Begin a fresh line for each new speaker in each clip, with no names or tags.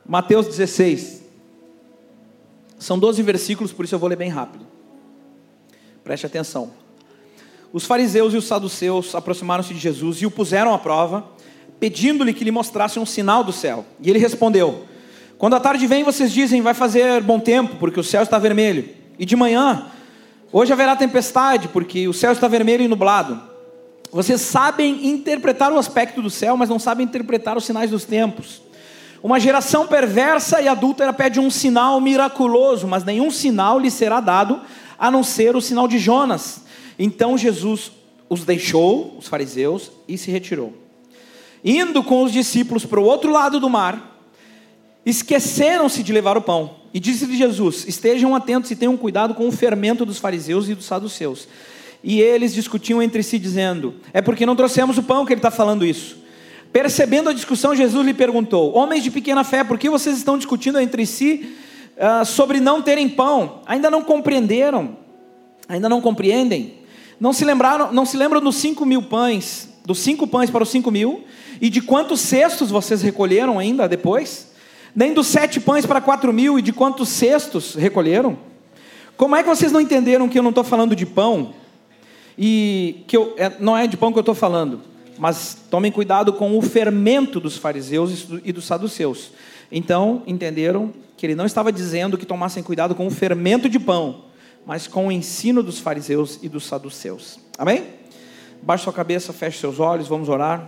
Mateus 16. São 12 versículos, por isso eu vou ler bem rápido. Preste atenção. Os fariseus e os saduceus aproximaram-se de Jesus e o puseram à prova, pedindo-lhe que lhe mostrasse um sinal do céu. E ele respondeu: quando a tarde vem, vocês dizem, vai fazer bom tempo, porque o céu está vermelho. E de manhã, hoje haverá tempestade, porque o céu está vermelho e nublado. Vocês sabem interpretar o aspecto do céu, mas não sabem interpretar os sinais dos tempos. Uma geração perversa e adúltera pede um sinal miraculoso, mas nenhum sinal lhe será dado, a não ser o sinal de Jonas. Então Jesus os deixou, os fariseus, e se retirou. Indo com os discípulos para o outro lado do mar, esqueceram-se de levar o pão. E disse-lhe Jesus: estejam atentos e tenham cuidado com o fermento dos fariseus e dos saduceus. E eles discutiam entre si, dizendo: é porque não trouxemos o pão que ele está falando isso. Percebendo a discussão, Jesus lhe perguntou: homens de pequena fé, por que vocês estão discutindo entre si sobre não terem pão? Ainda não compreenderam? Ainda não compreendem? Não se lembram dos 5.000 pães, dos 5 pães para os 5.000? E de quantos cestos vocês recolheram ainda depois? Nem dos 7 pães para 4.000, e de quantos cestos recolheram? Como é que vocês não entenderam que eu não estou falando de pão? E que não é de pão que eu estou falando, mas tomem cuidado com o fermento dos fariseus e dos saduceus. Então entenderam que ele não estava dizendo que tomassem cuidado com o fermento de pão, mas com o ensino dos fariseus e dos saduceus. Amém? Baixe sua cabeça, feche seus olhos, vamos orar.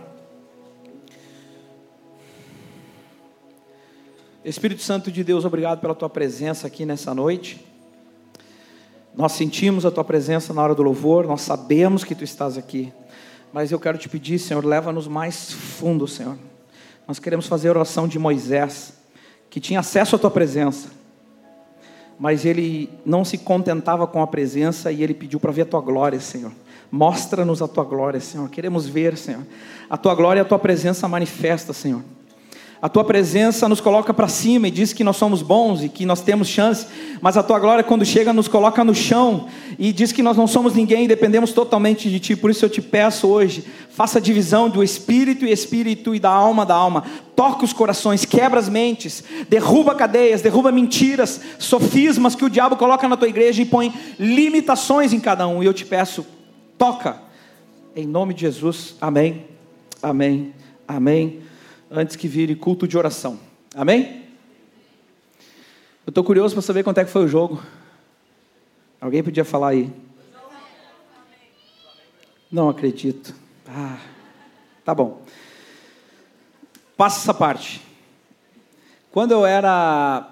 Espírito Santo de Deus, obrigado pela tua presença aqui nessa noite. Nós sentimos a tua presença na hora do louvor, nós sabemos que tu estás aqui, mas eu quero te pedir, Senhor, leva-nos mais fundo, Senhor. Nós queremos fazer a oração de Moisés, que tinha acesso à tua presença, mas ele não se contentava com a presença e ele pediu para ver a tua glória, Senhor. Mostra-nos a tua glória, Senhor. Queremos ver, Senhor, a tua glória e a tua presença manifesta, Senhor. A tua presença nos coloca para cima e diz que nós somos bons e que nós temos chance, mas a tua glória, quando chega, nos coloca no chão e diz que nós não somos ninguém e dependemos totalmente de ti. Por isso eu te peço hoje, faça a divisão do espírito e da alma. Toca os corações, quebra as mentes, derruba cadeias, derruba mentiras, sofismas que o diabo coloca na tua igreja e põe limitações em cada um. E eu te peço, toca, em nome de Jesus. Amém, amém, amém. Antes que vire culto de oração. Amém? Eu estou curioso para saber quanto é que foi o jogo. Alguém podia falar aí? Não acredito. Tá bom. Passa essa parte. Quando eu era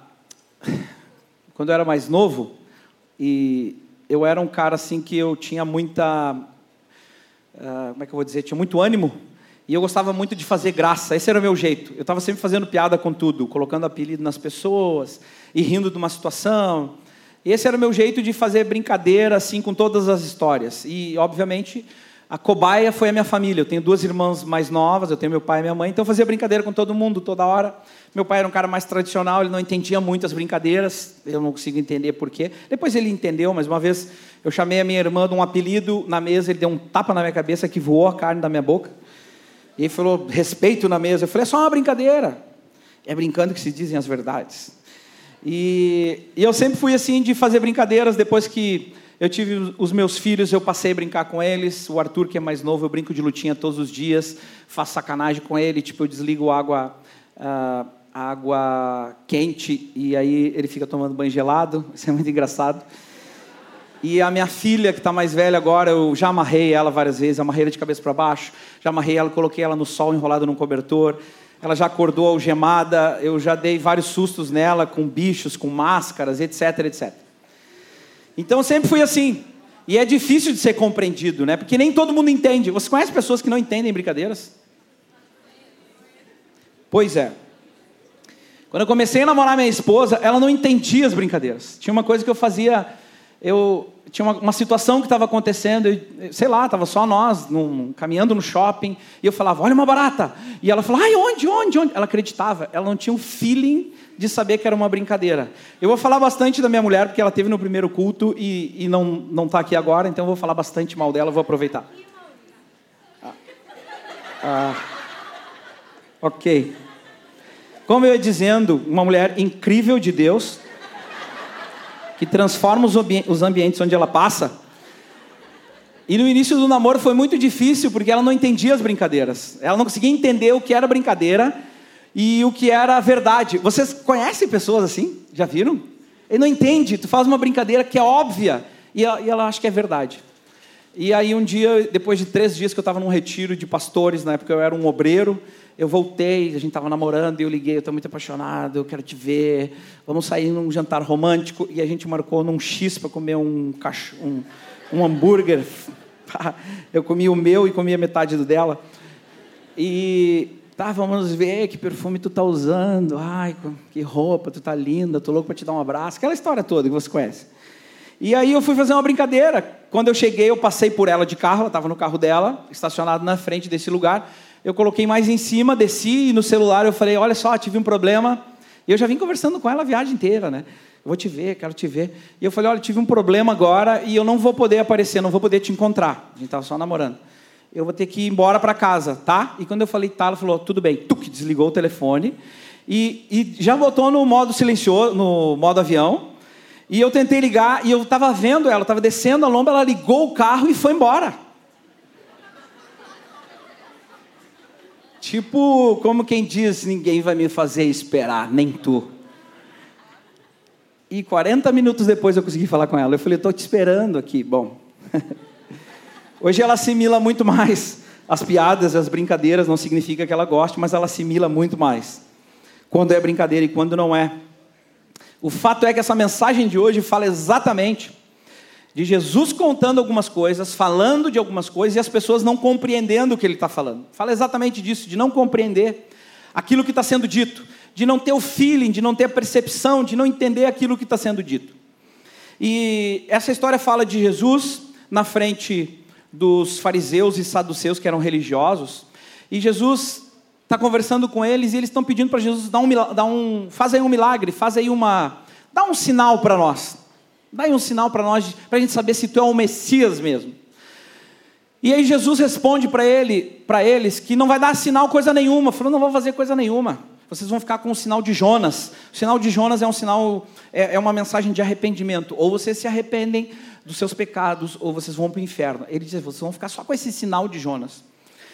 mais novo, e eu era um cara assim que eu tinha muita... como é que eu vou dizer? Tinha muito ânimo. E eu gostava muito de fazer graça, esse era o meu jeito. Eu estava sempre fazendo piada com tudo, colocando apelido nas pessoas e rindo de uma situação. E esse era o meu jeito de fazer brincadeira assim com todas as histórias. E, obviamente, a cobaia foi a minha família. Eu tenho 2 irmãs mais novas, eu tenho meu pai e minha mãe, então eu fazia brincadeira com todo mundo, toda hora. Meu pai era um cara mais tradicional, ele não entendia muito as brincadeiras, eu não consigo entender porquê. Depois ele entendeu, mas uma vez eu chamei a minha irmã de um apelido na mesa, ele deu um tapa na minha cabeça que voou a carne da minha boca. E ele falou, respeito na mesa. Eu falei, é só uma brincadeira. É brincando que se dizem as verdades. E eu sempre fui assim de fazer brincadeiras. Depois que eu tive os meus filhos, eu passei a brincar com eles. O Arthur, que é mais novo, eu brinco de lutinha todos os dias. Faço sacanagem com ele. Tipo, eu desligo a água quente e aí ele fica tomando banho gelado. Isso é muito engraçado. E a minha filha, que está mais velha agora, eu já amarrei ela várias vezes, amarrei ela de cabeça para baixo, já amarrei ela, coloquei ela no sol enrolada num cobertor, ela já acordou algemada, eu já dei vários sustos nela, com bichos, com máscaras, etc, etc. Então eu sempre fui assim, e é difícil de ser compreendido, né? Porque nem todo mundo entende. Você conhece pessoas que não entendem brincadeiras? Pois é. Quando eu comecei a namorar minha esposa, ela não entendia as brincadeiras. Tinha uma coisa que eu fazia... Tinha uma situação que estava acontecendo, sei lá, estava só nós, caminhando no shopping, e eu falava, olha uma barata, e ela falava, ai, onde? Ela acreditava, ela não tinha um feeling de saber que era uma brincadeira. Eu vou falar bastante da minha mulher, porque ela teve no primeiro culto, e não está aqui agora, então eu vou falar bastante mal dela, vou aproveitar. Ok. Como eu ia dizendo, uma mulher incrível de Deus, que transforma os ambientes onde ela passa. E no início do namoro foi muito difícil, porque ela não entendia as brincadeiras. Ela não conseguia entender o que era brincadeira e o que era verdade. Vocês conhecem pessoas assim? Já viram? Ele não entende, tu faz uma brincadeira que é óbvia e ela acha que é verdade. E aí um dia, depois de 3 dias que eu estava num retiro de pastores, na época eu era um obreiro, eu voltei, a gente estava namorando e eu liguei, eu estou muito apaixonado, eu quero te ver, vamos sair num jantar romântico. E a gente marcou num X para comer um hambúrguer. Eu comi o meu e comia metade do dela. E vamos ver que perfume tu tá usando. Ai, que roupa, tu tá linda, tô louco para te dar um abraço. Aquela história toda que você conhece. E aí eu fui fazer uma brincadeira. Quando eu cheguei, eu passei por ela de carro, ela estava no carro dela, estacionado na frente desse lugar. Eu coloquei mais em cima, desci e no celular eu falei, olha só, tive um problema. E eu já vim conversando com ela a viagem inteira, né? Eu vou te ver, quero te ver. E eu falei, olha, tive um problema agora e eu não vou poder aparecer, não vou poder te encontrar. A gente estava só namorando. Eu vou ter que ir embora para casa, tá? E quando eu falei tá, ela falou, tudo bem. Desligou o telefone e já botou no modo silencioso, no modo avião. E eu tentei ligar e eu estava vendo ela, estava descendo a lomba, ela ligou o carro e foi embora. Tipo, como quem diz, ninguém vai me fazer esperar, nem tu. E 40 minutos depois eu consegui falar com ela. Eu falei, estou te esperando aqui. Bom, hoje ela assimila muito mais as piadas, as brincadeiras, não significa que ela goste, mas ela assimila muito mais quando é brincadeira e quando não é. O fato é que essa mensagem de hoje fala exatamente de Jesus contando algumas coisas, falando de algumas coisas e as pessoas não compreendendo o que ele está falando. Fala exatamente disso, de não compreender aquilo que está sendo dito, de não ter o feeling, de não ter a percepção, de não entender aquilo que está sendo dito. E essa história fala de Jesus na frente dos fariseus e saduceus, que eram religiosos, e Jesus está conversando com eles, e eles estão pedindo para Jesus, faz aí um milagre, dá um sinal para nós, dá aí um sinal para nós, para a gente saber se tu é o Messias mesmo. E aí Jesus responde para eles que não vai dar sinal coisa nenhuma, falou, não vou fazer coisa nenhuma, vocês vão ficar com o sinal de Jonas. O sinal de Jonas é um sinal, é uma mensagem de arrependimento, ou vocês se arrependem dos seus pecados, ou vocês vão para o inferno. Ele diz, vocês vão ficar só com esse sinal de Jonas.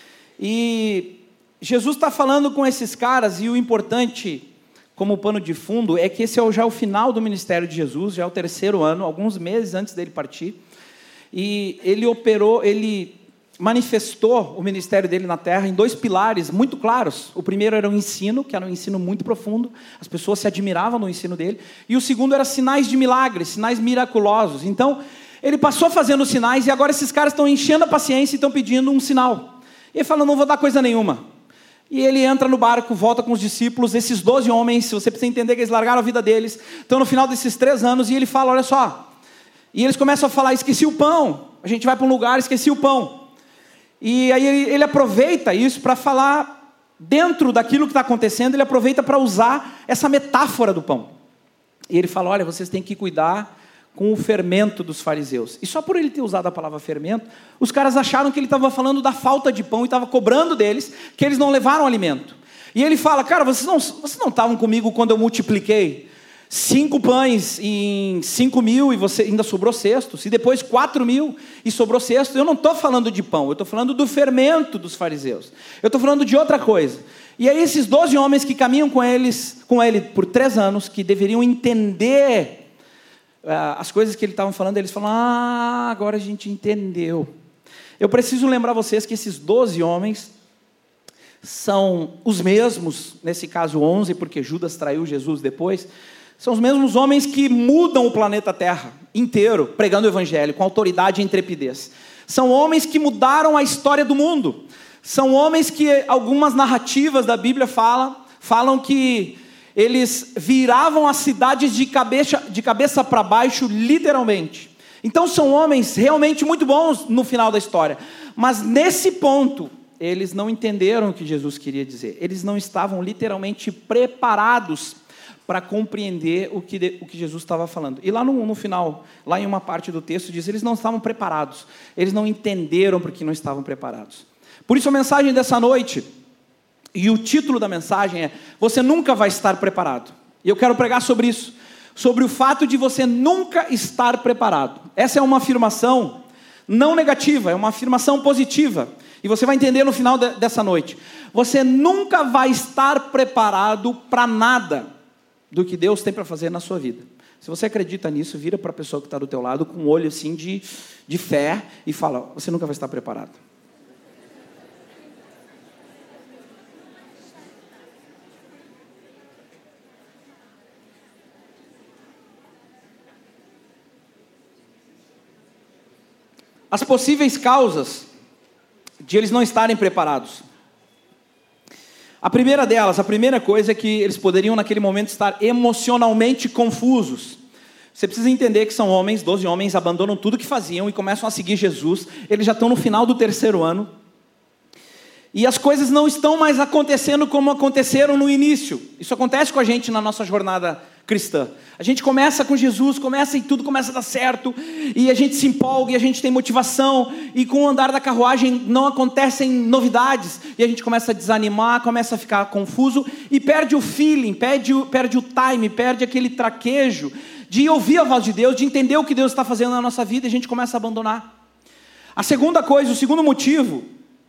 E Jesus está falando com esses caras, e o importante, como pano de fundo, é que esse é já o final do ministério de Jesus, já é o 3º ano, alguns meses antes dele partir, e ele manifestou o ministério dele na terra em 2 pilares muito claros. O primeiro era o ensino, que era um ensino muito profundo, as pessoas se admiravam no ensino dele, e o segundo era sinais de milagres, sinais miraculosos. Então, ele passou fazendo sinais, e agora esses caras estão enchendo a paciência e estão pedindo um sinal. E ele fala, não vou dar coisa nenhuma. E ele entra no barco, volta com os discípulos, esses 12 homens, se você precisa entender que eles largaram a vida deles, estão no final desses 3 anos, e ele fala, olha só, e eles começam a falar, esqueci o pão, a gente vai para um lugar, esqueci o pão. E aí ele aproveita isso para falar, dentro daquilo que está acontecendo, ele aproveita para usar essa metáfora do pão. E ele fala, olha, vocês têm que cuidar com o fermento dos fariseus. E só por ele ter usado a palavra fermento, os caras acharam que ele estava falando da falta de pão e estava cobrando deles que eles não levaram alimento. E ele fala, cara, vocês não estavam comigo quando eu multipliquei 5 pães em 5.000 e você ainda sobrou cestos, e depois 4.000 e sobrou cestos. Eu não estou falando de pão, eu estou falando do fermento dos fariseus. Eu estou falando de outra coisa. E aí esses 12 homens que caminham com ele por 3 anos, que deveriam entender as coisas que ele estava falando, eles falam, agora a gente entendeu. Eu preciso lembrar vocês que esses 12 homens são os mesmos, nesse caso 11, porque Judas traiu Jesus depois, são os mesmos homens que mudam o planeta Terra inteiro, pregando o evangelho, com autoridade e intrepidez. São homens que mudaram a história do mundo. São homens que algumas narrativas da Bíblia falam que eles viravam as cidades de cabeça para baixo, literalmente. Então são homens realmente muito bons no final da história. Mas nesse ponto, eles não entenderam o que Jesus queria dizer. Eles não estavam literalmente preparados para compreender o que Jesus estava falando. E lá no final, lá em uma parte do texto, diz, eles não estavam preparados. Eles não entenderam porque não estavam preparados. Por isso a mensagem dessa noite E o título da mensagem é: você nunca vai estar preparado. E eu quero pregar sobre isso, sobre o fato de você nunca estar preparado. Essa é uma afirmação não negativa, é uma afirmação positiva. E você vai entender no final dessa noite. Você nunca vai estar preparado para nada do que Deus tem para fazer na sua vida. Se você acredita nisso, vira para a pessoa que está do teu lado com um olho assim de fé e fala: você nunca vai estar preparado. As possíveis causas de eles não estarem preparados. A primeira coisa é que eles poderiam naquele momento estar emocionalmente confusos. Você precisa entender que são homens, 12 homens, abandonam tudo que faziam e começam a seguir Jesus. Eles já estão no final do 3º ano. E as coisas não estão mais acontecendo como aconteceram no início. Isso acontece com a gente na nossa jornada cristã. A gente começa com Jesus, e tudo começa a dar certo, e a gente se empolga, e a gente tem motivação, e com o andar da carruagem não acontecem novidades, e a gente começa a desanimar, começa a ficar confuso, e perde o feeling, perde o time, perde aquele traquejo de ouvir a voz de Deus, de entender o que Deus está fazendo na nossa vida, e a gente começa a abandonar. A segunda coisa, o segundo motivo,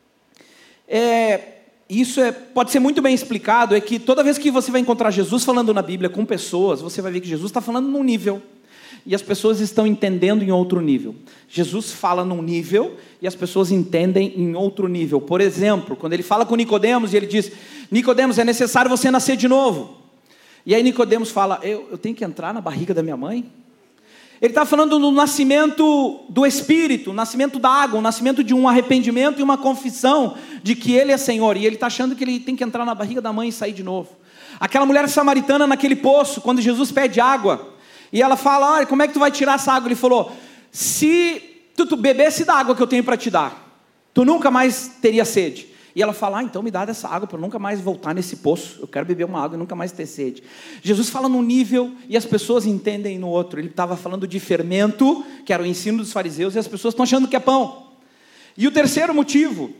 pode ser muito bem explicado, é que toda vez que você vai encontrar Jesus falando na Bíblia com pessoas, você vai ver que Jesus está falando num nível, e as pessoas estão entendendo em outro nível. Jesus fala num nível, e as pessoas entendem em outro nível. Por exemplo, quando ele fala com Nicodemos, e ele diz: Nicodemos, é necessário você nascer de novo. E aí Nicodemos fala: eu tenho que entrar na barriga da minha mãe? Ele está falando do nascimento do Espírito, o nascimento da água, o nascimento de um arrependimento e uma confissão de que Ele é Senhor. E ele está achando que ele tem que entrar na barriga da mãe e sair de novo. Aquela mulher samaritana naquele poço, quando Jesus pede água, e ela fala: olha, como é que tu vai tirar essa água? Ele falou: se tu bebesse da água que eu tenho para te dar, tu nunca mais teria sede. E ela fala: então me dá dessa água para eu nunca mais voltar nesse poço. Eu quero beber uma água e nunca mais ter sede. Jesus fala num nível e as pessoas entendem no outro. Ele estava falando de fermento, que era o ensino dos fariseus, e as pessoas estão achando que é pão. E o terceiro motivo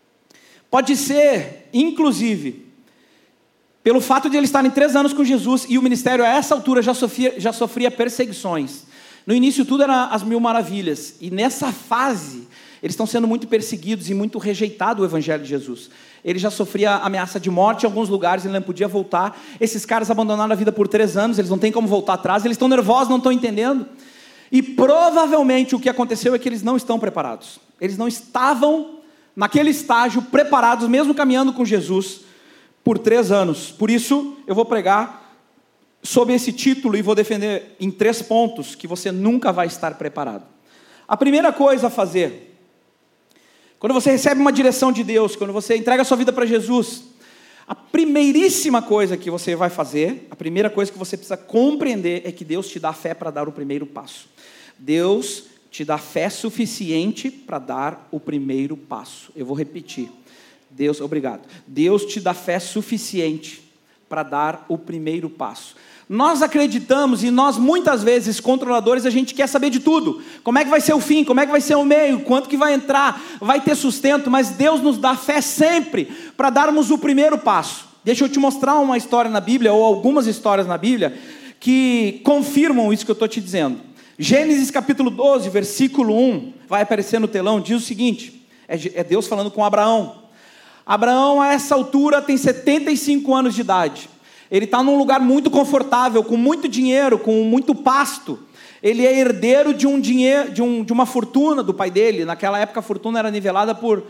pode ser, inclusive, pelo fato de eles estarem 3 anos com Jesus, e o ministério a essa altura já sofria perseguições. No início tudo era as 1000 maravilhas, e nessa fase eles estão sendo muito perseguidos e muito rejeitado o evangelho de Jesus. Ele já sofria ameaça de morte em alguns lugares, ele não podia voltar. Esses caras abandonaram a vida por 3 anos, eles não têm como voltar atrás, eles estão nervosos, não estão entendendo. E provavelmente o que aconteceu é que eles não estão preparados. Eles não estavam naquele estágio preparados, mesmo caminhando com Jesus por 3 anos. Por isso eu vou pregar sobre esse título e vou defender em 3 pontos que você nunca vai estar preparado. A primeira coisa a fazer, quando você recebe uma direção de Deus, quando você entrega a sua vida para Jesus, a primeiríssima coisa que você vai fazer, a primeira coisa que você precisa compreender é que Deus te dá fé para dar o primeiro passo. Deus te dá fé suficiente para dar o primeiro passo. Eu vou repetir. Obrigado. Deus te dá fé suficiente para dar o primeiro passo. Nós acreditamos, e nós muitas vezes, controladores, a gente quer saber de tudo. Como é que vai ser o fim? Como é que vai ser o meio? Quanto que vai entrar? Vai ter sustento? Mas Deus nos dá fé sempre para darmos o primeiro passo. Deixa eu te mostrar uma história na Bíblia, ou algumas histórias na Bíblia, que confirmam isso que eu estou te dizendo. Gênesis capítulo 12, versículo 1, vai aparecer no telão, diz o seguinte, é Deus falando com Abraão. Abraão, a essa altura, tem 75 anos de idade. Ele está num lugar muito confortável, com muito dinheiro, com muito pasto. Ele é herdeiro de uma fortuna do pai dele. Naquela época a fortuna era nivelada por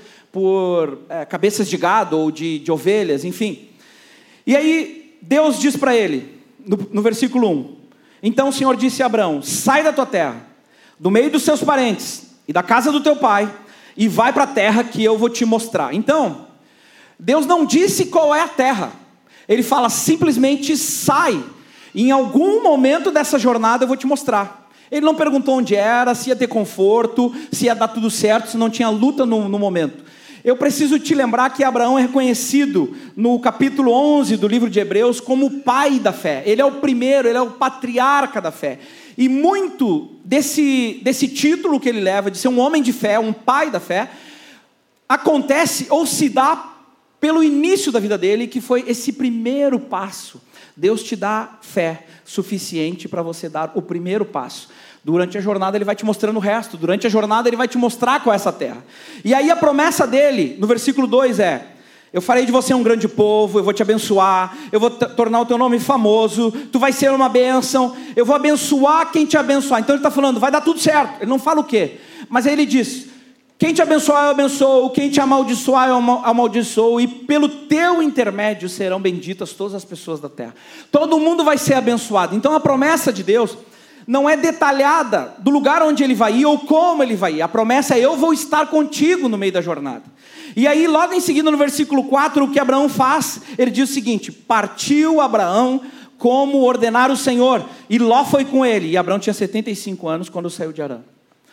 cabeças de gado ou de ovelhas, enfim. E aí Deus diz para ele, no versículo 1, então o Senhor disse a Abraão: sai da tua terra, do meio dos seus parentes e da casa do teu pai, e vai para a terra que eu vou te mostrar. Então, Deus não disse qual é a terra. Ele fala simplesmente: sai, em algum momento dessa jornada eu vou te mostrar. Ele não perguntou onde era, se ia ter conforto, se ia dar tudo certo, se não tinha luta no momento. Eu preciso te lembrar que Abraão é reconhecido no capítulo 11 do livro de Hebreus como o pai da fé. Ele é o primeiro, ele é o patriarca da fé. E muito desse título que ele leva, de ser um homem de fé, um pai da fé, acontece ou se dá pelo início da vida dele, que foi esse primeiro passo. Deus te dá fé suficiente para você dar o primeiro passo. Durante a jornada ele vai te mostrando o resto. Durante a jornada ele vai te mostrar qual é essa terra. E aí a promessa dele, no versículo 2 é: eu farei de você um grande povo, eu vou te abençoar, eu vou tornar o teu nome famoso, tu vai ser uma bênção, eu vou abençoar quem te abençoar. Então ele está falando, vai dar tudo certo. Ele não fala o quê, mas aí ele diz: quem te abençoar eu abençoo, quem te amaldiçoar eu amaldiçoo, e pelo teu intermédio serão benditas todas as pessoas da terra. Todo mundo vai ser abençoado. Então a promessa de Deus não é detalhada do lugar onde ele vai ir ou como ele vai ir. A promessa é: eu vou estar contigo no meio da jornada. E aí logo em seguida no versículo 4, o que Abraão faz? Ele diz o seguinte: partiu Abraão como ordenara o Senhor, e Ló foi com ele. E Abraão tinha 75 anos quando saiu de Harã.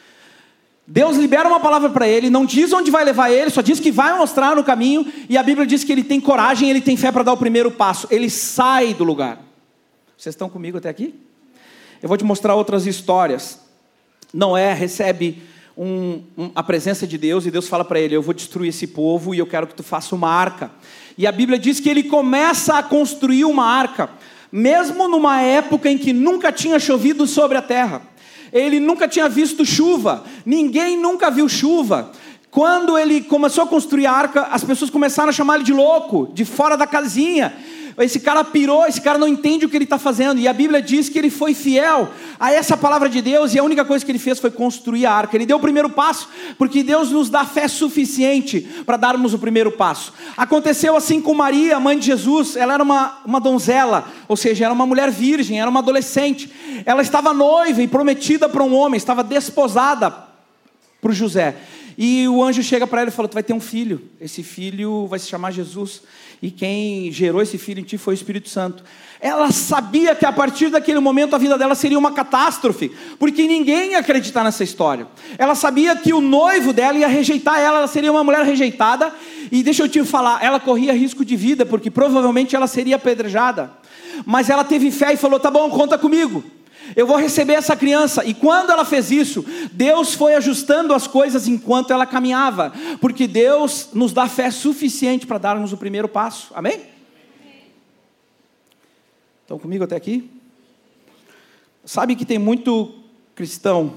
Deus libera uma palavra para ele, não diz onde vai levar ele, só diz que vai mostrar no caminho. E a Bíblia diz que ele tem coragem, ele tem fé para dar o primeiro passo. Ele sai do lugar. Vocês estão comigo até aqui? Eu vou te mostrar outras histórias. Noé recebe a presença de Deus, e Deus fala para ele: eu vou destruir esse povo e eu quero que tu faça uma arca. E a Bíblia diz que ele começa a construir uma arca, mesmo numa época em que nunca tinha chovido sobre a terra. Ele nunca tinha visto chuva, ninguém nunca viu chuva. Quando ele começou a construir a arca, as pessoas começaram a chamar ele de louco, de fora da casinha. Esse cara pirou, esse cara não entende o que ele está fazendo. E a Bíblia diz que ele foi fiel a essa palavra de Deus, e a única coisa que ele fez foi construir a arca. Ele deu o primeiro passo, porque Deus nos dá fé suficiente para darmos o primeiro passo. Aconteceu assim com Maria, mãe de Jesus. Ela era uma donzela, ou seja, era uma mulher virgem, era uma adolescente. Ela estava noiva e prometida para um homem, estava desposada para o José. E o anjo chega para ela e fala: tu vai ter um filho, esse filho vai se chamar Jesus, e quem gerou esse filho em ti foi o Espírito Santo. Ela sabia que a partir daquele momento a vida dela seria uma catástrofe, porque ninguém ia acreditar nessa história. Ela sabia que o noivo dela ia rejeitar ela, ela seria uma mulher rejeitada. E deixa eu te falar, ela corria risco de vida, porque provavelmente ela seria apedrejada. Mas ela teve fé e falou: tá bom, conta comigo, eu vou receber essa criança. E quando ela fez isso, Deus foi ajustando as coisas enquanto ela caminhava, porque Deus nos dá fé suficiente para darmos o primeiro passo. Amém? Estão comigo até aqui? Sabe que tem muito cristão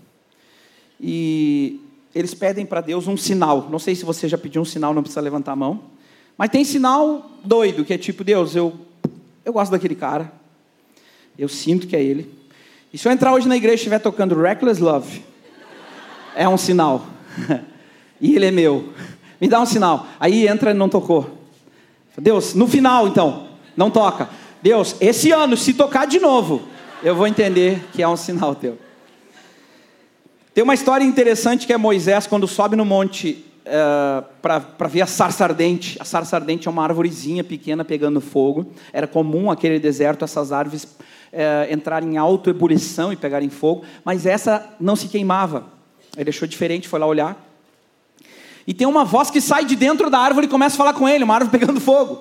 e eles pedem para Deus um sinal. Não sei se você já pediu um sinal, não precisa levantar a mão. Mas tem sinal doido, que é tipo: Deus, eu gosto daquele cara, eu sinto que é ele. E se eu entrar hoje na igreja e estiver tocando Reckless Love, é um sinal. E ele é meu. Me dá um sinal. Aí entra e não tocou. Deus, no final então, não toca. Deus, esse ano, se tocar de novo, eu vou entender que é um sinal teu. Tem uma história interessante que é Moisés, quando sobe no monte para ver a sarça ardente. A sarça ardente é uma arvorezinha pequena pegando fogo. Era comum aquele deserto, essas árvores entrarem em autoebulição e pegarem fogo, mas essa não se queimava. Ele achou diferente, foi lá olhar. E tem uma voz que sai de dentro da árvore e começa a falar com ele, uma árvore pegando fogo.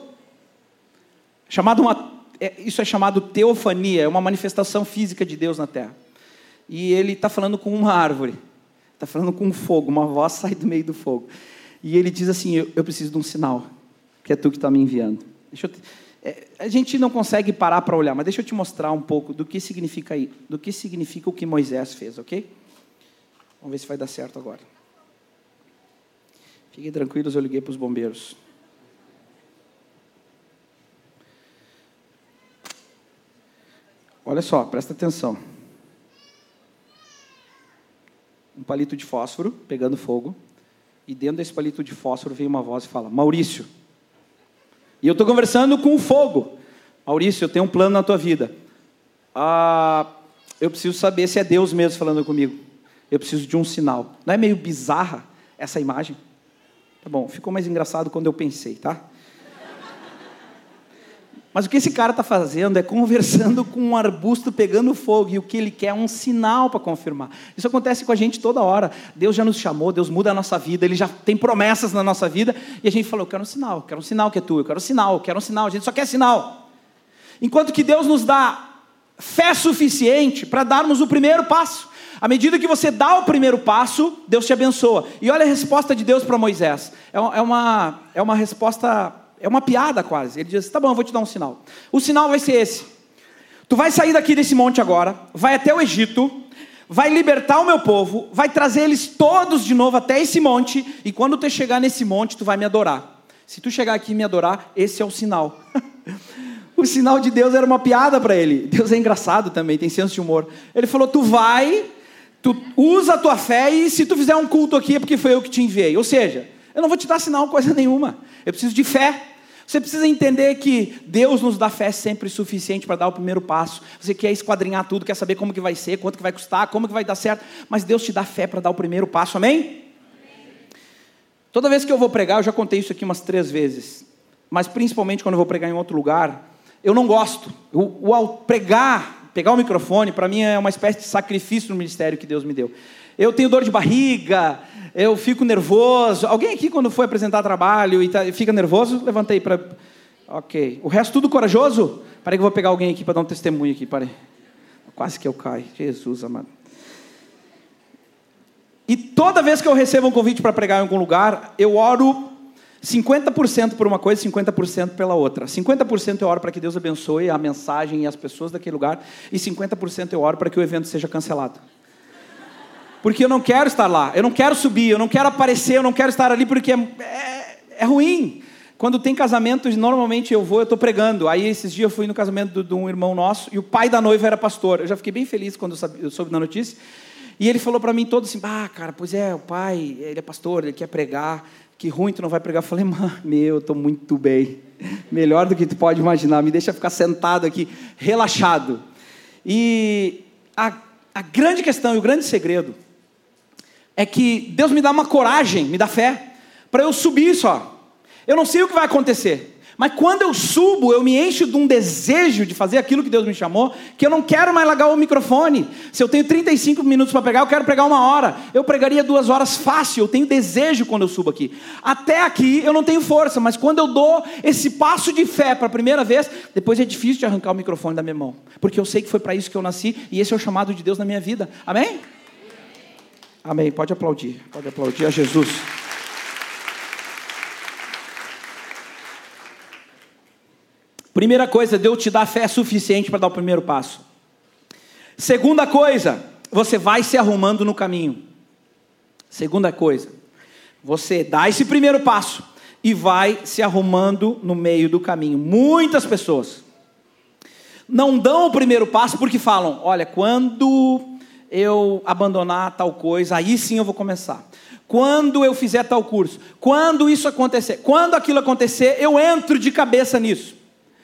Isso é chamado teofania, é uma manifestação física de Deus na terra. E ele está falando com uma árvore, está falando com um fogo, uma voz sai do meio do fogo. E ele diz assim: eu preciso de um sinal, que é tu que está me enviando. A gente não consegue parar para olhar, mas deixa eu te mostrar um pouco do que significa aí, do que significa o que Moisés fez, ok? Vamos ver se vai dar certo agora. Fiquem tranquilos, eu liguei para os bombeiros. Olha só, presta atenção. Um palito de fósforo pegando fogo, e dentro desse palito de fósforo vem uma voz e fala: Maurício. E eu estou conversando com o fogo. Maurício, eu tenho um plano na tua vida. Eu preciso saber se é Deus mesmo falando comigo. Eu preciso de um sinal. Não é meio bizarra essa imagem? Tá bom, ficou mais engraçado quando eu pensei, tá? Mas o que esse cara está fazendo é conversando com um arbusto pegando fogo, e o que ele quer é um sinal para confirmar. Isso acontece com a gente toda hora. Deus já nos chamou, Deus muda a nossa vida, Ele já tem promessas na nossa vida, e a gente falou: eu quero um sinal que é tu, eu quero um sinal, a gente só quer sinal. Enquanto que Deus nos dá fé suficiente para darmos o primeiro passo. À medida que você dá o primeiro passo, Deus te abençoa. E olha a resposta de Deus para Moisés. É uma resposta, é uma piada quase. Ele diz, tá bom, eu vou te dar um sinal. O sinal vai ser esse. Tu vai sair daqui desse monte agora, vai até o Egito, vai libertar o meu povo, vai trazer eles todos de novo até esse monte, e quando tu chegar nesse monte, tu vai me adorar. Se tu chegar aqui e me adorar, esse é o sinal. O sinal de Deus era uma piada para ele. Deus é engraçado também, tem senso de humor. Ele falou, tu usa a tua fé, e se tu fizer um culto aqui é porque foi eu que te enviei. Ou seja, eu não vou te dar sinal coisa nenhuma, eu preciso de fé. Você precisa entender que Deus nos dá fé sempre suficiente para dar o primeiro passo. Você quer esquadrinhar tudo, quer saber como que vai ser, quanto que vai custar, como que vai dar certo, mas Deus te dá fé para dar o primeiro passo, amém? Toda vez que eu vou pregar, eu já contei isso aqui umas 3 vezes, mas principalmente quando eu vou pregar em outro lugar, eu não gosto. Ao pegar o microfone, para mim é uma espécie de sacrifício no ministério que Deus me deu. Eu tenho dor de barriga, eu fico nervoso. Alguém aqui quando foi apresentar trabalho e fica nervoso? Levantei para... Ok. O resto tudo corajoso? Peraí que eu vou pegar alguém aqui para dar um testemunho aqui, peraí. Quase que eu caio. Jesus amado. E toda vez que eu recebo um convite para pregar em algum lugar, eu oro 50% por uma coisa, 50% pela outra. 50% eu oro para que Deus abençoe a mensagem e as pessoas daquele lugar, e 50% eu oro para que o evento seja cancelado. Porque eu não quero estar lá, eu não quero subir, eu não quero aparecer, eu não quero estar ali, porque é ruim. Quando tem casamento, normalmente eu estou pregando. Aí esses dias eu fui no casamento de um irmão nosso, e o pai da noiva era pastor. Eu já fiquei bem feliz quando eu soube da notícia. E ele falou para mim todo assim, cara, pois é, o pai, ele é pastor, ele quer pregar, que ruim, tu não vai pregar. Eu falei, eu estou muito bem, melhor do que tu pode imaginar, me deixa ficar sentado aqui, relaxado. E a grande questão e o grande segredo é que Deus me dá uma coragem, me dá fé, para eu subir só. Eu não sei o que vai acontecer, mas quando eu subo, eu me encho de um desejo de fazer aquilo que Deus me chamou, que eu não quero mais largar o microfone. Se eu tenho 35 minutos para pregar, eu quero pregar 1 hora. Eu pregaria 2 horas fácil, eu tenho desejo quando eu subo aqui. Até aqui eu não tenho força, mas quando eu dou esse passo de fé para a primeira vez, depois é difícil de arrancar o microfone da minha mão, porque eu sei que foi para isso que eu nasci, e esse é o chamado de Deus na minha vida, amém? Amém, pode aplaudir a Jesus. Primeira coisa, Deus te dá fé suficiente para dar o primeiro passo. Segunda coisa, você vai se arrumando no caminho. Segunda coisa, você dá esse primeiro passo e vai se arrumando no meio do caminho. Muitas pessoas não dão o primeiro passo porque falam, olha, quando eu abandonar tal coisa, aí sim eu vou começar. Quando eu fizer tal curso, quando isso acontecer, quando aquilo acontecer, eu entro de cabeça nisso.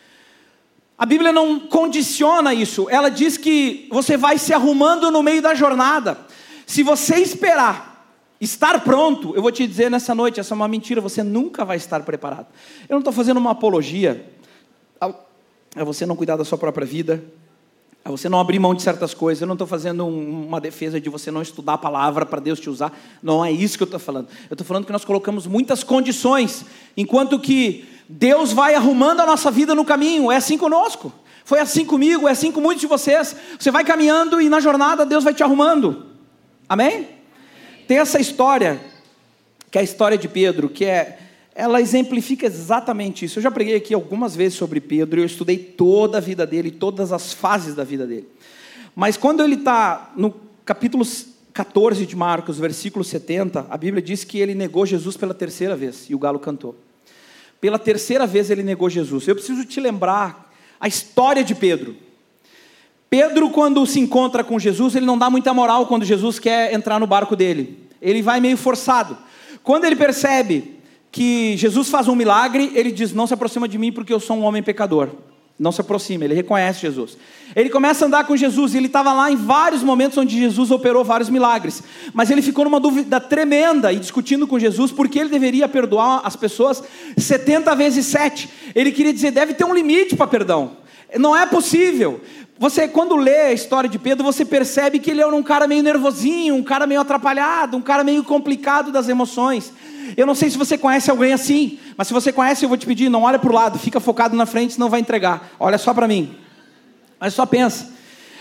A Bíblia não condiciona isso, ela diz que você vai se arrumando no meio da jornada. Se você esperar estar pronto, eu vou te dizer nessa noite, essa é uma mentira, você nunca vai estar preparado. Eu não estou fazendo uma apologia a você não cuidar da sua própria vida, a você não abrir mão de certas coisas. Eu não estou fazendo uma defesa de você não estudar a palavra para Deus te usar. Não é isso que eu estou falando. Eu estou falando que nós colocamos muitas condições, enquanto que Deus vai arrumando a nossa vida no caminho. É assim conosco, foi assim comigo, é assim com muitos de vocês. Você vai caminhando e na jornada Deus vai te arrumando, amém? Tem essa história, que é a história de Pedro, ela exemplifica exatamente isso. Eu já preguei aqui algumas vezes sobre Pedro, e eu estudei toda a vida dele, todas as fases da vida dele. Mas quando ele está no capítulo 14 de Marcos, versículo 70, a Bíblia diz que ele negou Jesus pela 3ª vez, e o galo cantou. Pela 3ª vez ele negou Jesus. Eu preciso te lembrar a história de Pedro. Pedro, quando se encontra com Jesus, ele não dá muita moral quando Jesus quer entrar no barco dele. Ele vai meio forçado. Quando ele percebe que Jesus faz um milagre, ele diz, não se aproxima de mim porque eu sou um homem pecador. Não se aproxima, ele reconhece Jesus. Ele começa a andar com Jesus, e ele estava lá em vários momentos onde Jesus operou vários milagres. Mas ele ficou numa dúvida tremenda, e discutindo com Jesus, porque ele deveria perdoar as pessoas 70 vezes 7. Ele queria dizer, deve ter um limite para perdão. Não é possível. Você, quando lê a história de Pedro, você percebe que ele era um cara meio nervosinho, um cara meio atrapalhado, um cara meio complicado das emoções. Eu não sei se você conhece alguém assim, mas se você conhece, eu vou te pedir, não olha para o lado, fica focado na frente, senão vai entregar. Olha só para mim, mas só pensa.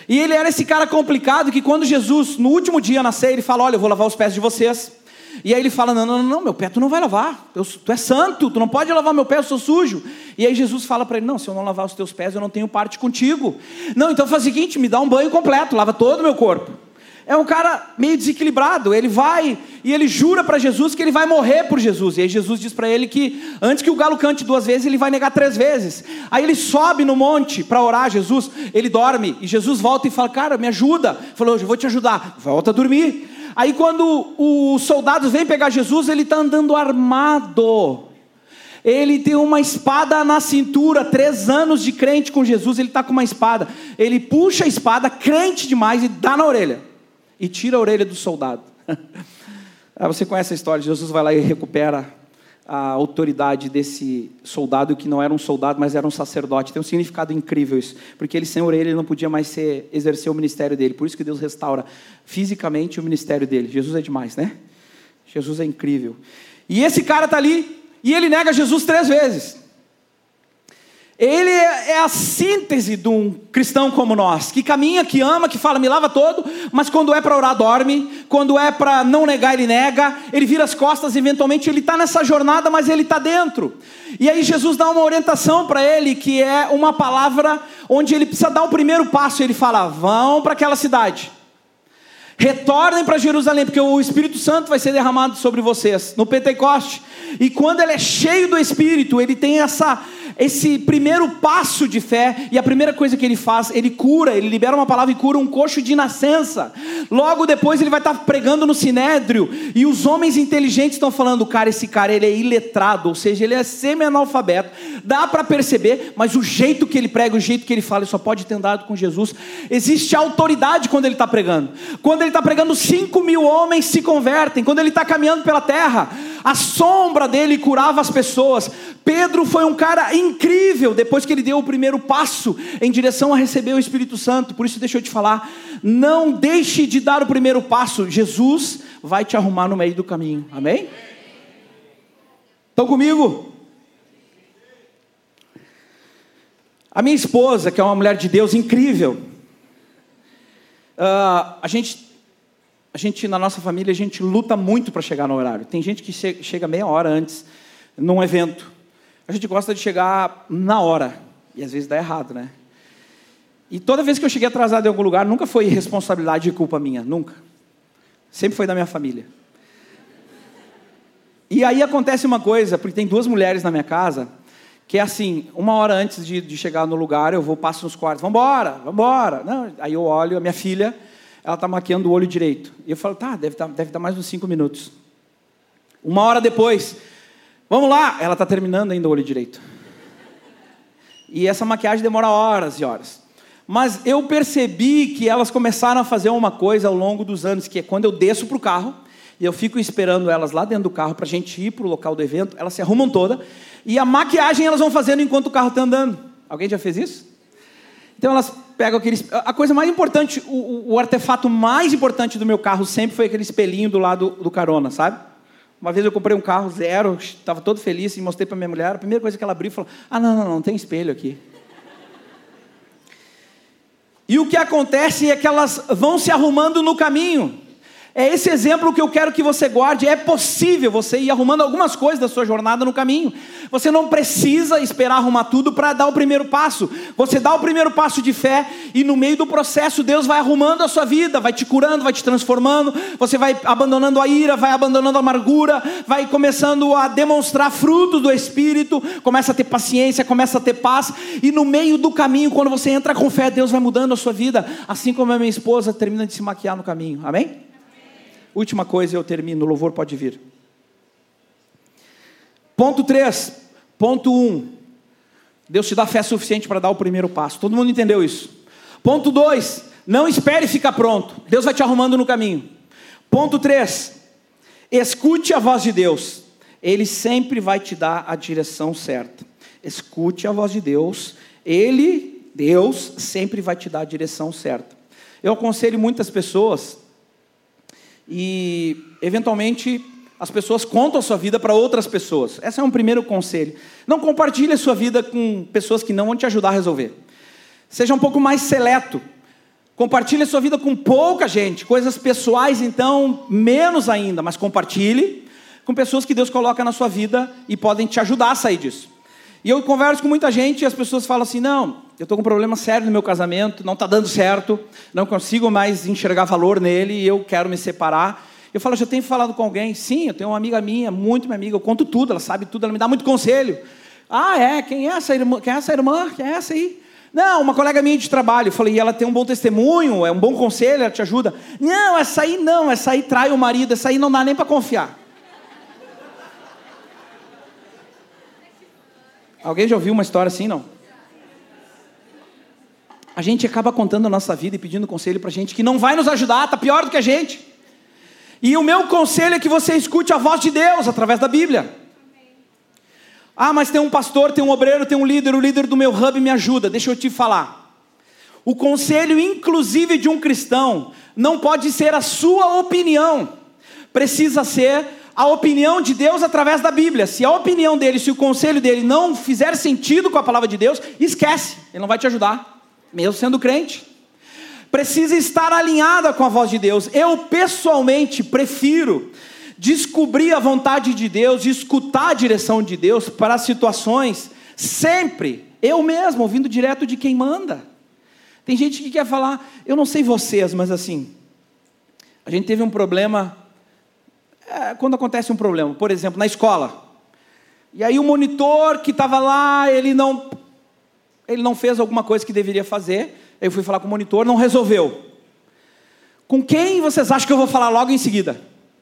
E ele era esse cara complicado que quando Jesus, no último dia na ceia, ele fala, olha, eu vou lavar os pés de vocês. E aí ele fala, não, meu pé tu não vai lavar, tu é santo, tu não pode lavar meu pé, eu sou sujo. E aí Jesus fala para ele, não, se eu não lavar os teus pés, eu não tenho parte contigo. Não, então faz o seguinte, me dá um banho completo, lava todo o meu corpo. É um cara meio desequilibrado, ele vai e ele jura para Jesus que ele vai morrer por Jesus. E aí Jesus diz para ele que antes que o galo cante 2 vezes, ele vai negar 3 vezes. Aí ele sobe no monte para orar, Jesus, ele dorme. E Jesus volta e fala, cara, me ajuda. Ele falou, eu vou te ajudar. Volta a dormir. Aí quando os soldados vêm pegar Jesus, ele está andando armado. Ele tem uma espada na cintura, 3 anos de crente com Jesus, ele está com uma espada. Ele puxa a espada, crente demais, e dá na orelha. E tira a orelha do soldado. Você conhece a história, Jesus vai lá e recupera a autoridade desse soldado, que não era um soldado, mas era um sacerdote. Tem um significado incrível isso, porque ele sem orelha, ele não podia mais exercer o ministério dele. Por isso que Deus restaura fisicamente o ministério dele. Jesus é demais, né? Jesus é incrível. E esse cara está ali, e ele nega Jesus 3 vezes. Ele é a síntese de um cristão como nós, que caminha, que ama, que fala, me lava todo, mas quando é para orar, dorme, quando é para não negar, ele nega, ele vira as costas, eventualmente ele está nessa jornada, mas ele está dentro. E aí Jesus dá uma orientação para ele, que é uma palavra onde ele precisa dar o primeiro passo. Ele fala, vão para aquela cidade, retornem para Jerusalém, porque o Espírito Santo vai ser derramado sobre vocês, no Pentecoste. E quando ele é cheio do Espírito, ele tem esse primeiro passo de fé, e a primeira coisa que ele faz, ele cura, ele libera uma palavra e cura um coxo de nascença. Logo depois ele vai estar pregando no Sinédrio, e os homens inteligentes estão falando, cara, esse cara ele é iletrado, ou seja, ele é semi-analfabeto, dá para perceber, mas o jeito que ele prega, o jeito que ele fala, ele só pode ter andado com Jesus. Existe autoridade quando ele está pregando. Quando ele está pregando, 5.000 homens se convertem. Quando ele está caminhando pela terra, a sombra dele curava as pessoas. Pedro foi um cara incrível, depois que ele deu o primeiro passo em direção a receber o Espírito Santo. Por isso deixa eu te falar, não deixe de dar o primeiro passo. Jesus vai te arrumar no meio do caminho, amém? Estão comigo? A minha esposa, que é uma mulher de Deus incrível, a gente na nossa família, a gente luta muito para chegar no horário. Tem gente que chega meia hora antes, num evento. A gente gosta de chegar na hora, e às vezes dá errado, né? E toda vez que eu cheguei atrasado em algum lugar, nunca foi responsabilidade e culpa minha, nunca. Sempre foi da minha família. E aí acontece uma coisa, porque tem 2 mulheres na minha casa, que é assim, 1 hora antes de chegar no lugar, eu passo nos quartos, vambora. Não, aí eu olho, a minha filha, ela está maquiando o olho direito. E eu falo, tá, deve dar mais uns 5 minutos. 1 hora depois, vamos lá, ela está terminando ainda o olho direito. E essa maquiagem demora horas e horas. Mas eu percebi que elas começaram a fazer uma coisa ao longo dos anos, que é quando eu desço para o carro, e eu fico esperando elas lá dentro do carro para a gente ir para o local do evento, elas se arrumam toda, e a maquiagem elas vão fazendo enquanto o carro está andando. Alguém já fez isso? Então elas pegam a coisa mais importante, o artefato mais importante do meu carro sempre foi aquele espelhinho do lado do carona, sabe? Uma vez eu comprei um carro 0, estava todo feliz e mostrei para minha mulher, a primeira coisa que ela abriu falou, não tem espelho aqui. E o que acontece é que elas vão se arrumando no caminho. É esse exemplo que eu quero que você guarde. É possível você ir arrumando algumas coisas da sua jornada no caminho. Você não precisa esperar arrumar tudo para dar o primeiro passo. Você dá o primeiro passo de fé e no meio do processo Deus vai arrumando a sua vida, vai te curando, vai te transformando. Você vai abandonando a ira, vai abandonando a amargura, vai começando a demonstrar frutos do Espírito, começa a ter paciência, começa a ter paz. E no meio do caminho, quando você entra com fé, Deus vai mudando a sua vida. Assim como a minha esposa termina de se maquiar no caminho. Amém? Última coisa, eu termino, o louvor pode vir. Ponto 3, ponto 1. Deus te dá fé suficiente para dar o primeiro passo. Todo mundo entendeu isso? Ponto 2, não espere ficar pronto. Deus vai te arrumando no caminho. Ponto 3, escute a voz de Deus. Ele sempre vai te dar a direção certa. Escute a voz de Deus. Deus, sempre vai te dar a direção certa. Eu aconselho muitas pessoas... E, eventualmente, as pessoas contam a sua vida para outras pessoas. Esse é um primeiro conselho. Não compartilhe a sua vida com pessoas que não vão te ajudar a resolver. Seja um pouco mais seleto. Compartilhe a sua vida com pouca gente. Coisas pessoais, então, menos ainda. Mas compartilhe com pessoas que Deus coloca na sua vida e podem te ajudar a sair disso. E eu converso com muita gente e as pessoas falam assim, não, eu estou com um problema sério no meu casamento, não está dando certo, não consigo mais enxergar valor nele e eu quero me separar. Eu falo, já tenho falado com alguém? Sim, eu tenho uma amiga minha, muito minha amiga, eu conto tudo, ela sabe tudo, ela me dá muito conselho. Ah, é? Quem é essa irmã? Quem é essa irmã? Quem é essa aí? Não, uma colega minha de trabalho. Eu falei, e ela tem um bom testemunho, é um bom conselho, ela te ajuda. Não, essa aí trai o marido, essa aí não dá nem para confiar. Alguém já ouviu uma história assim, não? A gente acaba contando a nossa vida e pedindo conselho para gente que não vai nos ajudar, está pior do que a gente. E o meu conselho é que você escute a voz de Deus através da Bíblia. Ah, mas tem um pastor, tem um obreiro, tem um líder, o líder do meu hub me ajuda. Deixa eu te falar. O conselho, inclusive de um cristão, não pode ser a sua opinião. Precisa ser a opinião de Deus através da Bíblia. Se a opinião dele, se o conselho dele não fizer sentido com a palavra de Deus, esquece, ele não vai te ajudar, mesmo sendo crente. Precisa estar alinhada com a voz de Deus. Eu pessoalmente prefiro descobrir a vontade de Deus e escutar a direção de Deus para situações, sempre, eu mesmo, ouvindo direto de quem manda. Tem gente que quer falar, eu não sei vocês, mas assim, a gente teve um problema, quando acontece um problema, por exemplo, na escola, e aí o monitor que estava lá, ele não fez alguma coisa que deveria fazer, eu fui falar com o monitor, não resolveu. Com quem vocês acham que eu vou falar logo em seguida?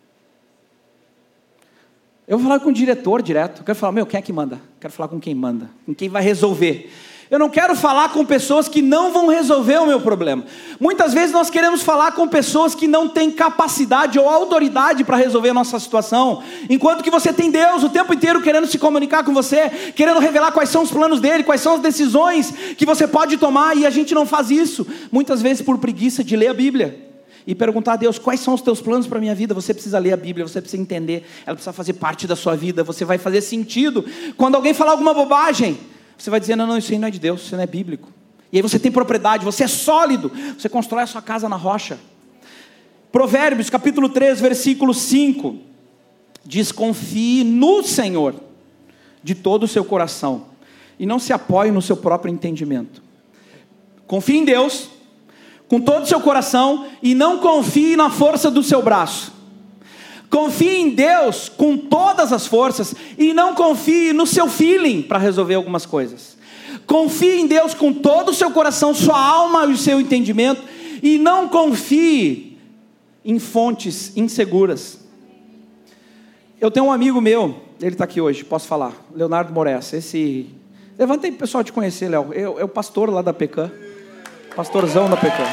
Eu vou falar com o diretor direto. Eu quero falar, quem é que manda? Quero falar com quem manda, com quem vai resolver. Eu não quero falar com pessoas que não vão resolver o meu problema. Muitas vezes nós queremos falar com pessoas que não têm capacidade ou autoridade para resolver a nossa situação, enquanto que você tem Deus o tempo inteiro querendo se comunicar com você, querendo revelar quais são os planos dele, quais são as decisões que você pode tomar, e a gente não faz isso, muitas vezes por preguiça de ler a Bíblia e perguntar a Deus, quais são os teus planos para a minha vida? Você precisa ler a Bíblia, você precisa entender, ela precisa fazer parte da sua vida, você vai fazer sentido. Quando alguém falar alguma bobagem, você vai dizer, não, isso aí não é de Deus, isso não é bíblico. E aí você tem propriedade, você é sólido, você constrói a sua casa na rocha. Provérbios capítulo 3, versículo 5, diz, confie no Senhor de todo o seu coração, e não se apoie no seu próprio entendimento. Confie em Deus com todo o seu coração, e não confie na força do seu braço. Confie em Deus com todas as forças, e não confie no seu feeling para resolver algumas coisas. Confie em Deus com todo o seu coração, sua alma e o seu entendimento, e não confie em fontes inseguras. Eu tenho um amigo meu, ele está aqui hoje, posso falar, Leonardo Moraes. Levanta aí para o pessoal te conhecer, Léo. É o pastor lá da Pecan. Pastorzão da Pecan.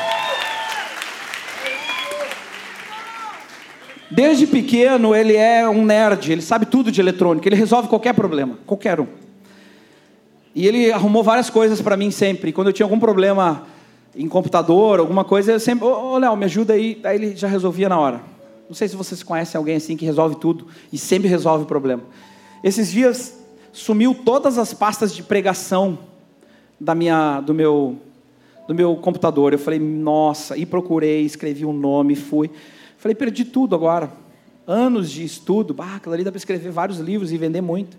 Desde pequeno ele é um nerd, ele sabe tudo de eletrônica, ele resolve qualquer problema, qualquer um. E ele arrumou várias coisas para mim sempre. Quando eu tinha algum problema em computador, alguma coisa, eu sempre, Léo, me ajuda aí. Aí ele já resolvia na hora. Não sei se vocês conhecem alguém assim que resolve tudo e sempre resolve o problema. Esses dias sumiu todas as pastas de pregação do meu computador. Eu falei, nossa, e procurei, escrevi um nome, fui. Falei, perdi tudo agora. Anos de estudo, aquilo ali dá para escrever vários livros e vender muito.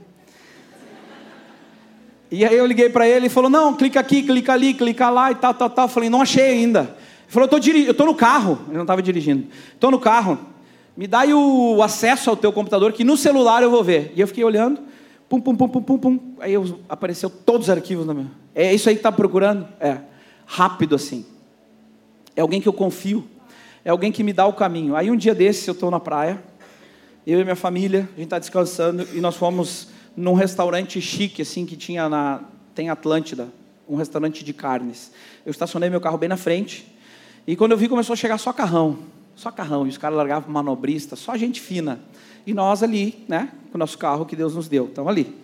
E aí eu liguei para ele e falou, não, clica aqui, clica ali, clica lá e tal. Eu falei, não achei ainda. Ele falou, eu estou no carro. Ele não estava dirigindo. Estou no carro. Me dá aí o acesso ao teu computador, que no celular eu vou ver. E eu fiquei olhando, pum. Aí apareceu todos os arquivos na minha. É isso aí que está procurando? É. Rápido assim. É alguém que eu confio. É alguém que me dá o caminho. Aí um dia desses eu estou na praia, eu e minha família, a gente está descansando, e nós fomos num restaurante chique, assim, que tem Atlântida, um restaurante de carnes. Eu estacionei meu carro bem na frente, e quando eu vi, começou a chegar só carrão, e os caras largavam manobrista, só gente fina. E nós ali, né, com o nosso carro que Deus nos deu, estamos ali.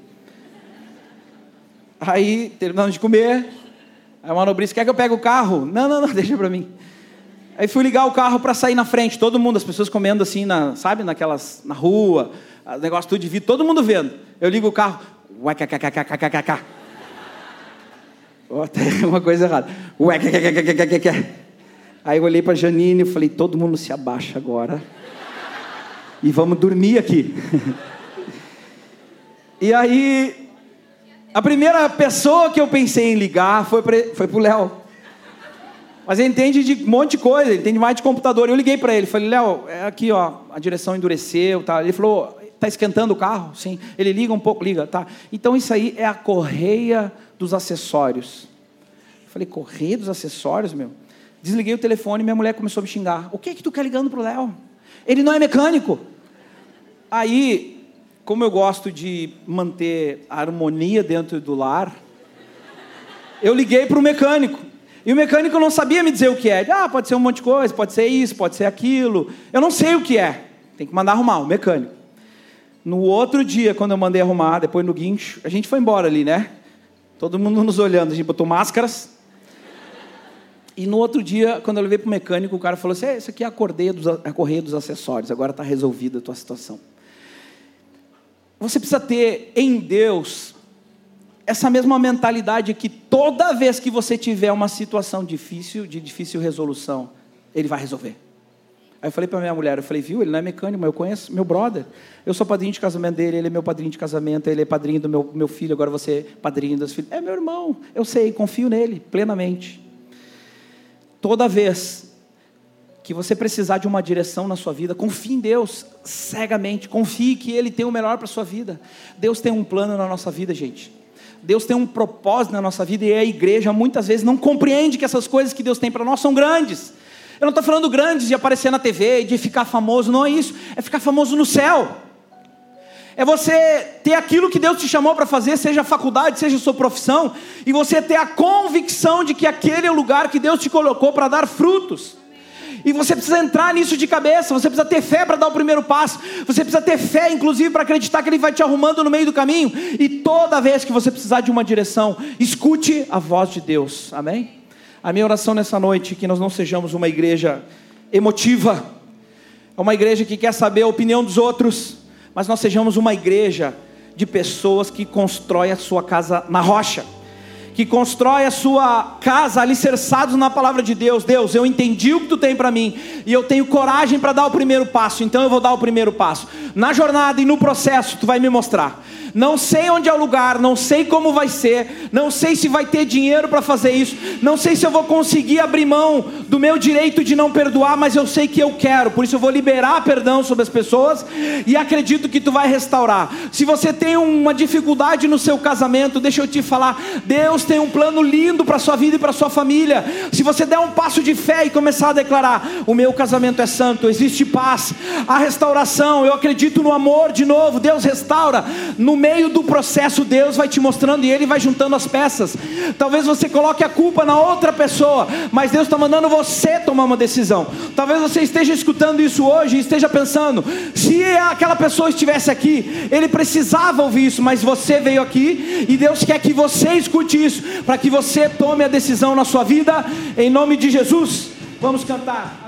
Aí, terminando de comer, aí o manobrista, quer que eu pegue o carro? Não, deixa para mim. Aí fui ligar o carro para sair na frente, todo mundo, as pessoas comendo assim, na rua, negócio tudo de vidro, todo mundo vendo. Eu ligo o carro, tem uma coisa errada. Aí eu olhei para a Janine e falei, todo mundo se abaixa agora e vamos dormir aqui. E aí, a primeira pessoa que eu pensei em ligar foi pro Léo. Mas ele entende de um monte de coisa, ele entende mais de computador. Eu liguei para ele, falei, Léo, é aqui ó, a direção endureceu, tá? Ele falou, tá esquentando o carro? Sim. Ele liga um pouco, liga, tá? Então isso aí é a correia dos acessórios. Eu falei, correia dos acessórios, meu? Desliguei o telefone e minha mulher começou a me xingar. O que tu quer ligando pro Léo? Ele não é mecânico. Aí, como eu gosto de manter a harmonia dentro do lar, eu liguei pro mecânico. E o mecânico não sabia me dizer o que é. Pode ser um monte de coisa, pode ser isso, pode ser aquilo. Eu não sei o que é. Tem que mandar arrumar, o mecânico. No outro dia, quando eu mandei arrumar, depois no guincho, a gente foi embora ali, né? Todo mundo nos olhando, a gente botou máscaras. E no outro dia, quando eu levei para o mecânico, o cara falou assim, isso aqui é a correia dos acessórios, agora está resolvida a tua situação. Você precisa ter em Deus essa mesma mentalidade que toda vez que você tiver uma situação difícil, de difícil resolução, Ele vai resolver. Aí eu falei para minha mulher, viu, ele não é mecânico, mas eu conheço meu brother. Eu sou padrinho de casamento dele, ele é meu padrinho de casamento, ele é padrinho do meu filho, agora você é padrinho dos filhos. É meu irmão, eu sei, confio nele plenamente. Toda vez que você precisar de uma direção na sua vida, confie em Deus cegamente, confie que Ele tem o melhor para a sua vida. Deus tem um plano na nossa vida, gente. Deus tem um propósito na nossa vida e a igreja muitas vezes não compreende que essas coisas que Deus tem para nós são grandes. Eu não estou falando grandes de aparecer na TV, de ficar famoso, não é isso. É ficar famoso no céu. É você ter aquilo que Deus te chamou para fazer, seja a faculdade, seja a sua profissão, e você ter a convicção de que aquele é o lugar que Deus te colocou para dar frutos. E você precisa entrar nisso de cabeça, você precisa ter fé para dar o primeiro passo, você precisa ter fé inclusive para acreditar que Ele vai te arrumando no meio do caminho, e toda vez que você precisar de uma direção, escute a voz de Deus, amém? A minha oração nessa noite é que nós não sejamos uma igreja emotiva, uma igreja que quer saber a opinião dos outros, mas nós sejamos uma igreja de pessoas que constroem a sua casa na rocha, que constrói a sua casa alicerçados na palavra de Deus. Deus, eu entendi o que tu tem para mim, e eu tenho coragem para dar o primeiro passo, então eu vou dar o primeiro passo. Na jornada e no processo, tu vai me mostrar. Não sei onde é o lugar, não sei como vai ser, não sei se vai ter dinheiro para fazer isso, não sei se eu vou conseguir abrir mão do meu direito de não perdoar, mas eu sei que eu quero, por isso eu vou liberar perdão sobre as pessoas, e acredito que tu vai restaurar. Se você tem uma dificuldade no seu casamento, deixa eu te falar, Deus tem um plano lindo para a sua vida e para a sua família. Se você der um passo de fé e começar a declarar, o meu casamento é santo, existe paz, a restauração, eu acredito no amor de novo, Deus restaura. No meio do processo Deus vai te mostrando e Ele vai juntando as peças. Talvez você coloque a culpa na outra pessoa, mas Deus está mandando você tomar uma decisão. Talvez você esteja escutando isso hoje e esteja pensando, se aquela pessoa estivesse aqui, ele precisava ouvir isso, mas você veio aqui e Deus quer que você escute isso, para que você tome a decisão na sua vida, em nome de Jesus. Vamos cantar.